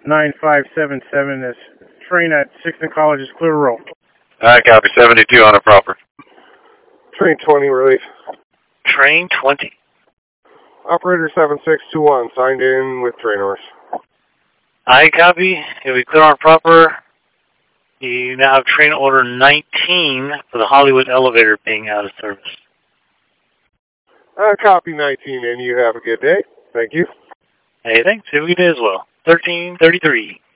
9577. This train at 6th College is clear to roll. I copy 72 on a proper. Train 20 relief. Train 20. Operator 7621 signed in with train orders. I copy. You'll be clear on proper. You now have train order 19 for the Hollywood elevator being out of service. Copy 19, and you have a good day. Thank you. Hey, thanks. Have a good day as well. 1333.